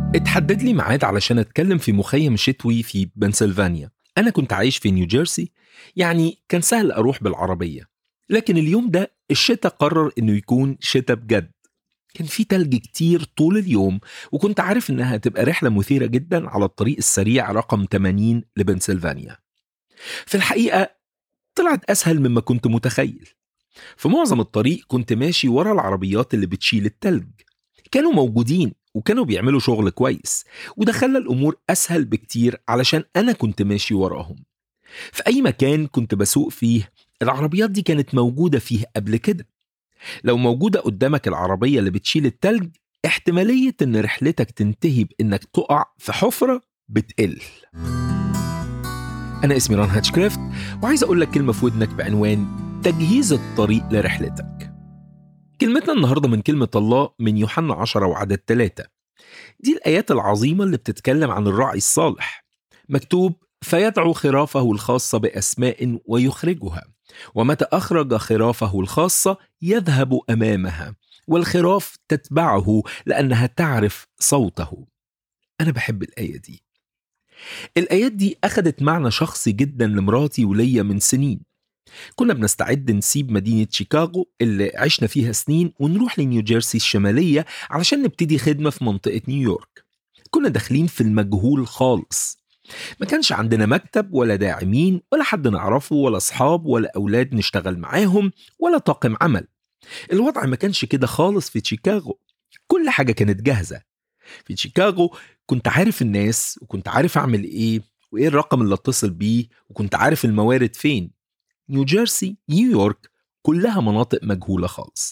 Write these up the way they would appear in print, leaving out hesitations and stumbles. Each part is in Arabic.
اتحدد لي ميعاد علشان اتكلم في مخيم شتوي في بنسلفانيا. انا كنت عايش في نيوجيرسي، يعني كان سهل اروح بالعربية. لكن اليوم ده الشتاء قرر انه يكون شتاء بجد. كان في تلج كتير طول اليوم، وكنت عارف انها هتبقى رحلة مثيرة جدا على الطريق السريع رقم 80 لبنسلفانيا. في الحقيقة طلعت اسهل مما كنت متخيل. في معظم الطريق كنت ماشي ورا العربيات اللي بتشيل التلج. كانوا موجودين وكانوا بيعملوا شغل كويس، وده خلى الأمور أسهل بكتير علشان أنا كنت ماشي وراهم. في أي مكان كنت بسوق فيه العربيات دي كانت موجودة فيه قبل كده. لو موجودة قدامك العربية اللي بتشيل التلج، احتمالية إن رحلتك تنتهي بإنك تقع في حفرة بتقل. أنا اسمي ران هاتشكرافت، وعايز أقول لك كلمة في ودنك بعنوان تجهيز الطريق لرحلتك. كلمتنا النهاردة من كلمة الله من يوحنا 10 وعدد 3. دي الآيات العظيمة اللي بتتكلم عن الراعي الصالح. مكتوب: فيدعو خرافه الخاصة بأسماء ويخرجها، ومتى أخرج خرافه الخاصة يذهب أمامها، والخراف تتبعه لأنها تعرف صوته. أنا بحب الآية دي. الآيات دي أخدت معنى شخصي جدا لمراتي وليا من سنين. كنا بنستعد نسيب مدينة شيكاغو اللي عشنا فيها سنين ونروح لنيوجيرسي الشمالية علشان نبتدي خدمة في منطقة نيويورك. كنا داخلين في المجهول خالص. ما كانش عندنا مكتب ولا داعمين ولا حد نعرفه ولا أصحاب ولا أولاد نشتغل معاهم ولا طاقم عمل. الوضع ما كانش كده خالص في شيكاغو. كل حاجة كانت جاهزة. في شيكاغو كنت عارف الناس، وكنت عارف أعمل إيه وإيه الرقم اللي اتصل بيه، وكنت عارف الموارد فين. نيوجيرسي، نيويورك، كلها مناطق مجهولة خالص.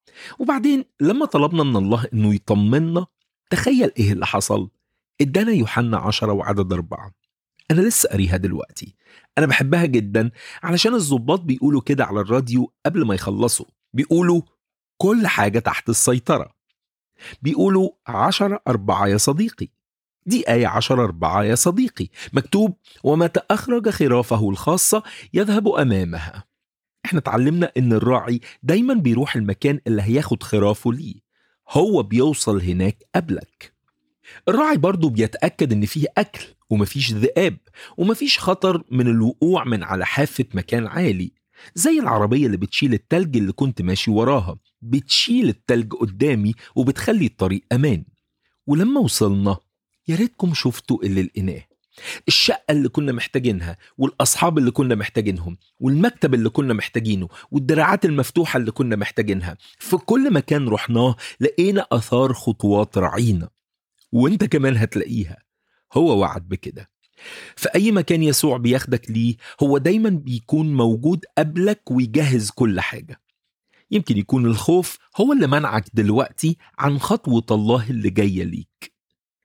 وبعدين لما طلبنا من الله إنه يطمنا، تخيل إيه اللي حصل؟ إدانا يوحنا 10 وعدد 4. أنا لسه قاريها دلوقتي. أنا بحبها جدا علشان الضباط بيقولوا كده على الراديو قبل ما يخلصوا. بيقولوا كل حاجة تحت السيطرة. بيقولوا 10:4 يا صديقي. دي آية 10:4 يا صديقي. مكتوب: ومتى أخرج خرافه الخاصة يذهب أمامها. احنا اتعلمنا ان الراعي دايما بيروح المكان اللي هياخد خرافه ليه. هو بيوصل هناك قبلك. الراعي برضو بيتأكد ان فيه أكل ومفيش ذئاب ومفيش خطر من الوقوع من على حافة مكان عالي. زي العربية اللي بتشيل التلج اللي كنت ماشي وراها، بتشيل التلج قدامي وبتخلي الطريق أمان. ولما وصلنا، يا ريتكم شفتوا اللي لقيناه. الشقة اللي كنا محتاجينها، والأصحاب اللي كنا محتاجينهم، والمكتب اللي كنا محتاجينه، والدراعات المفتوحة اللي كنا محتاجينها. في كل مكان رحناه لقينا أثار خطوات راعينا، وانت كمان هتلاقيها. هو وعد بكده. في أي مكان يسوع بياخدك ليه، هو دايما بيكون موجود قبلك ويجهز كل حاجة. يمكن يكون الخوف هو اللي منعك دلوقتي عن خطوة الله اللي جاية ليك.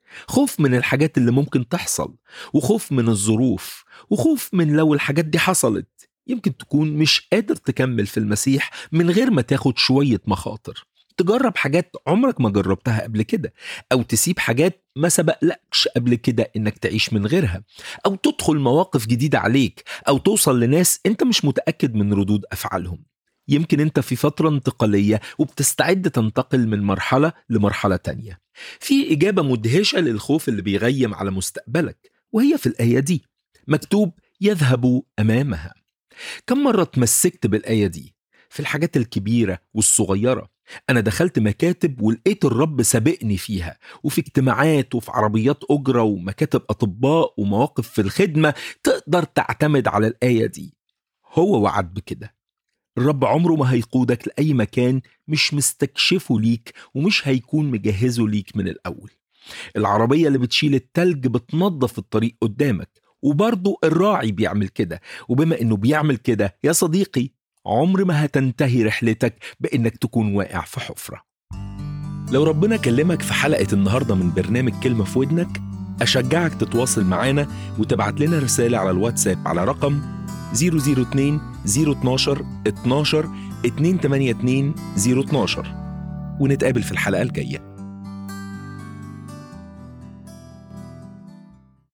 خوف من الحاجات اللي ممكن تحصل، وخوف من الظروف، وخوف من لو الحاجات دي حصلت يمكن تكون مش قادر تكمل في المسيح من غير ما تاخد شوية مخاطر، تجرب حاجات عمرك ما جربتها قبل كده، أو تسيب حاجات ما سبقلكش قبل كده إنك تعيش من غيرها، أو تدخل مواقف جديدة عليك، أو توصل لناس أنت مش متأكد من ردود أفعالهم. يمكن أنت في فترة انتقالية وبتستعد تنتقل من مرحلة لمرحلة تانية. في إجابة مدهشة للخوف اللي بيغيم على مستقبلك، وهي في الآية دي. مكتوب: يذهب أمامها. كم مرة تمسكت بالآية دي في الحاجات الكبيرة والصغيرة؟ أنا دخلت مكاتب ولقيت الرب سابقني فيها، وفي اجتماعات وفي عربيات أجرة ومكاتب أطباء ومواقف في الخدمة تقدر تعتمد على الآية دي. هو وعد بكده. الرب عمره ما هيقودك لأي مكان مش مستكشفه ليك ومش هيكون مجهزه ليك من الأول. العربية اللي بتشيل التلج بتنظف الطريق قدامك، وبرضو الراعي بيعمل كده. وبما إنه بيعمل كده يا صديقي، عمر ما هتنتهي رحلتك بإنك تكون واقع في حفرة. لو ربنا كلمك في حلقة النهاردة من برنامج كلمة في ودنك، أشجعك تتواصل معانا وتبعت لنا رسالة على الواتساب على رقم 002 012 12 282 012، ونتقابل في الحلقة الجاية.